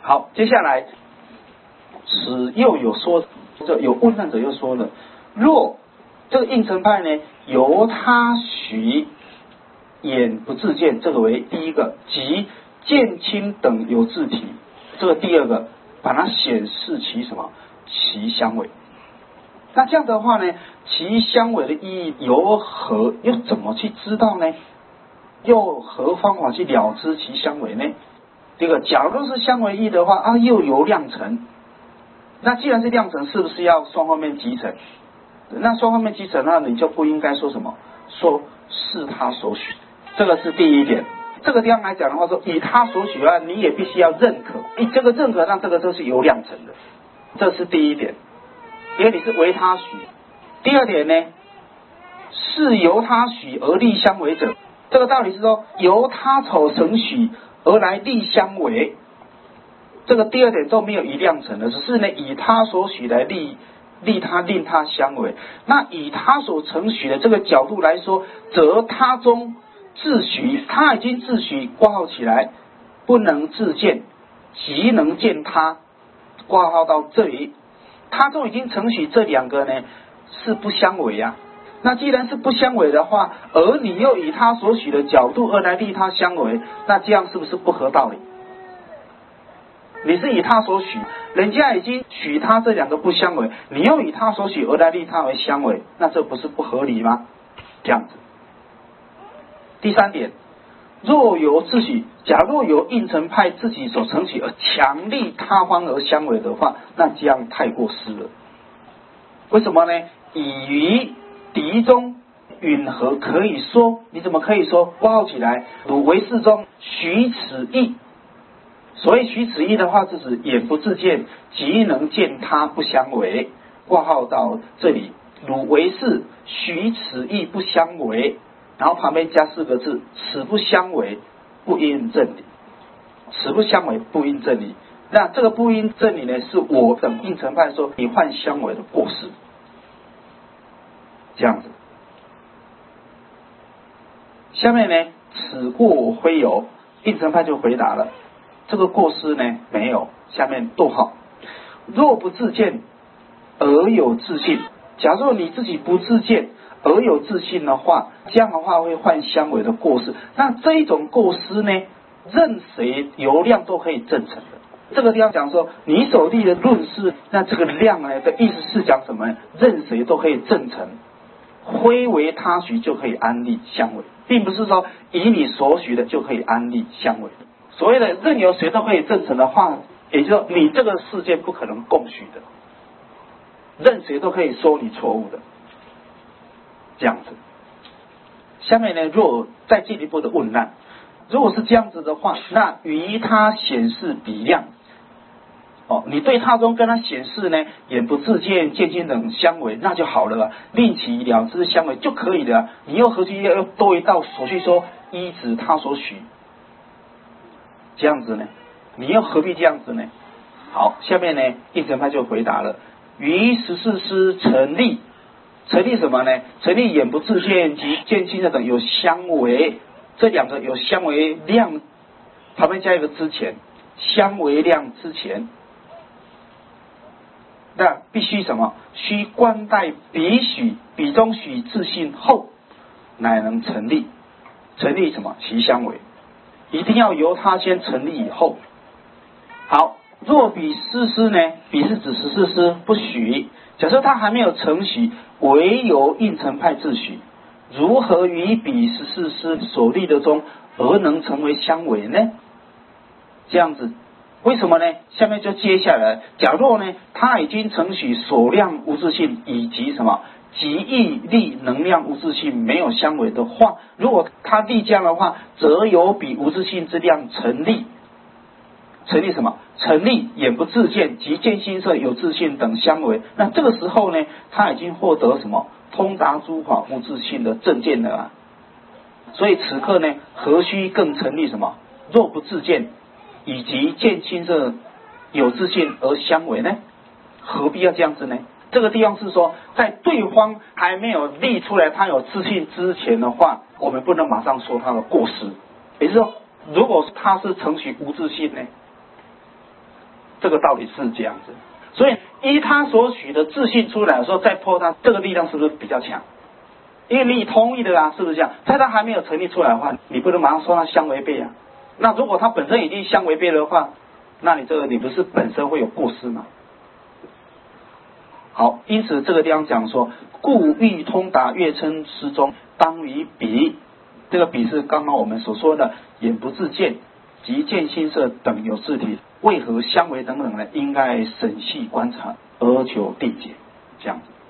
好，接下来此又有说，这有问难者又说了，若这个应成派呢，由他许眼不自见，这个为第一个，即见亲等有自体，这个第二个，把它显示其什么？其相违。那这样的话呢，其相违的意义由何？又怎么去知道呢？又何方法去了知其相违呢？这个，假如是相违义的话啊，又由量成。那既然是量成，是不是要双方面集成？那双方面集成，那你就不应该说什么？说是他所许，这个是第一点。这个地方来讲的话，说以他所许啊，你也必须要认可。你这个认可，那这个都是由量成的，这是第一点。因为你是为他许。第二点呢，是由他许而立相违者，这个道理是说由他所承许而来立相违。这个第二点都没有以量成的，只是呢以他所许来立他令他相违。那以他所承许的这个角度来说，则他中自许，他已经自许挂号起来，不能自见，即能见他，挂号到这里，他中已经承许这两个呢是不相违啊。那既然是不相违的话，而你又以他所许的角度而来立他相违，那这样是不是不合道理？你是以他所许，人家已经许他这两个不相违，你又以他所许而来立他为相违，那这不是不合理吗？这样子。第三点，若由自许，假若由应成派自己所承许而强力他方而相违的话，那这样太过失了。为什么呢？以于敌中允和可以说，你怎么可以说挂号起来？汝为事中许此意。所谓许此意的话，是指眼不自见，即能见他不相违。挂号到这里，汝为是许此意不相违，然后旁边加4个字，此不相违，不应正理。此不相违，不应正理。那这个不应正理呢，是我等应成派说你犯相违的过失。这样子。下面呢，此过非有，应成派就回答了。这个过失呢没有，下面逗号，若不自见而有自信，假如你自己不自见而有自信的话，这样的话会犯相违的过失。那这一种过失呢，任谁由量都可以证成的。这个地方讲说你所立的论事，那这个量呢的意思是讲什么呢？任谁都可以证成，非为他许就可以安立相违，并不是说以你所许的就可以安立相违。所谓的任由谁都可以证成的话，也就是说你这个事件不可能共许的，任谁都可以说你错误的，这样子。下面呢，若再进一步的问难，如果是这样子的话，那于他显示比量，你对他中跟他显示呢眼不自见、见亲等相违，那就好了，令其了知相违就可以了。你又何须要多一道手续说依止他所许？这样子呢，你又何必这样子呢？好，下面呢，应成派就回答了：于14师成立，成立什么呢？成立眼不自见及见亲等有相违，这两个有相违量，旁边加一个之前，相违量之前，那必须什么？须冠带彼许，彼中许自信后，乃能成立。成立什么？其相违。一定要由他先成立以后。好，若彼14师呢？彼是指14师不许。假设他还没有承许，唯由应成派自许，如何与彼14师所立的中而能成为相违呢？这样子，为什么呢？下面就接下来，假若呢他已经承许所量无自性以及什么极义力能量无自性没有相违的话，如果他立这样的话，则由彼无自性之量成立。成立什么？成立眼不自见及见心色有自性等相违。那这个时候呢，他已经获得什么？通达诸法无自性的正见了啊。所以此刻呢，何须更成立什么？若不自见以及见心色有自性而相违呢？何必要这样子呢？这个地方是说，在对方还没有立出来他有自信之前的话，我们不能马上说他的过失。也就是说，如果他是承许无自信呢， 这个道理是这样子。所以依他所许的自信出来的时候，再破它，这个力量是不是比较强？因为你同意的啊，是不是这样？在它还没有成立出来的话，你不能马上说它相违背啊。那如果它本身已经相违背的话，那你不是本身会有过失吗？好，因此这个地方讲说，故欲通达月称失中，当于彼。这个彼是刚刚我们所说的眼不自见及见心色等有事体为何相违等等呢？应该审细观察而求缔结，这样子。